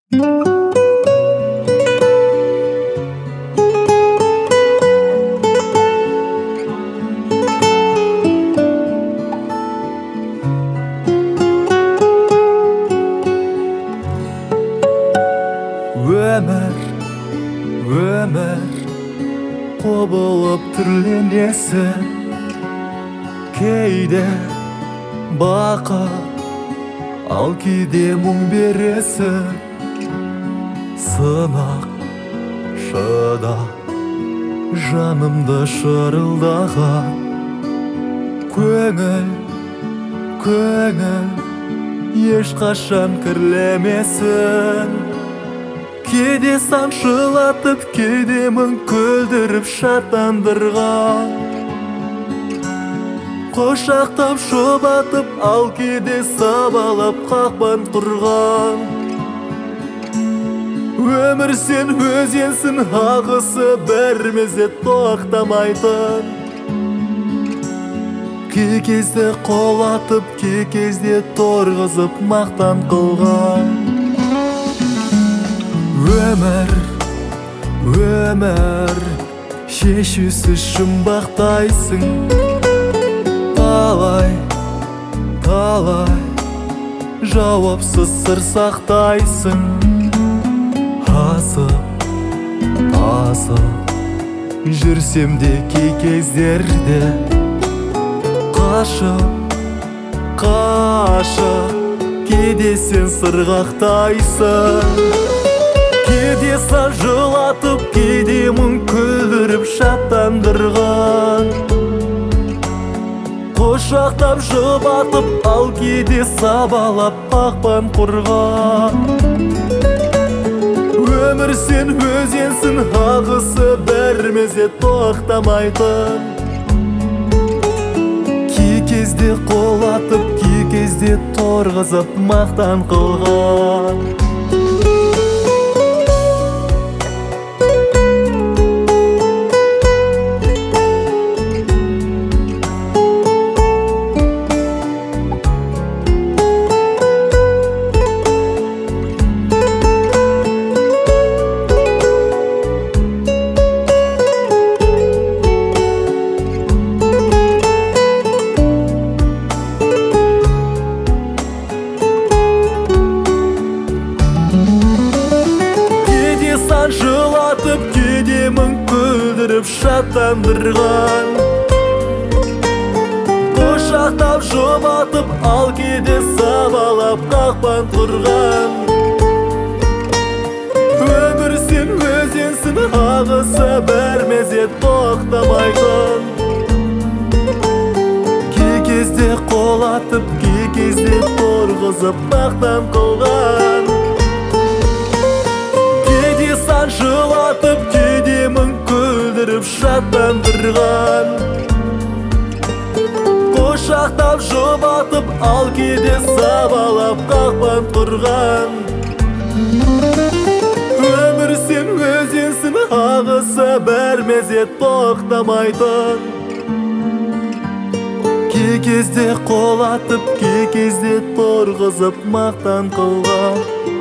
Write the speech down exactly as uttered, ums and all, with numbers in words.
Өмір, өмір құбылып түрленесің, кейде бақыт, ал кейде мұң бересің. Сынақ, шыдап, жанымды шырылдаған көңіл, көңіл ешқашан кірлемесін. Кейде саншылатып, кейде мұң күлдіріп шаттандырған, қошақтап шұбатып, ал кейде сабалап қақпан құрған. Өмір сен өзенсің, ағысы бір мезет тоқтамайтын. Кей кезде қолатып, кей кезде торғызып мақтан қылған. Өмір, өмір шешусіз жұмбақтайсың. Талай, талай жауапсыз сыр сақтайсың. Асып, асып жүрсем де кей кездерде, қашып, қашып кейде сен сырғақтайсың. Кейде сан жылатып, кейде мұң күлдіріп шаттандырған, қошақтап жұбатып, ал кейде сабалап қақпан құрған. Өмір сен өзенсің, ағысы бір мезет тоқтамайтын. Кей кезде қолатып, кей кезде торғызып мақтан қылған. Жылатып, кейде мұң күлдіріп шаттандырған, қошақтап жұбатып, ал кейде сабалап қақпан құрған. Өмір сен өзенсің, ағысы бір мезет тоқтамайтын. Кей кезде қолатып, кей кезде торғызып мақтан қылған. Жылатып, кейде мұң күлдіріп шаттандырған, қошақтап жұбатып, ал кейде сабалап қақпан құрған. Өмір сен өзенсің, ағысы бір мезет тоқтамайтын. Кей кезде қолатып, кей кезде торғызып мақтан қылған.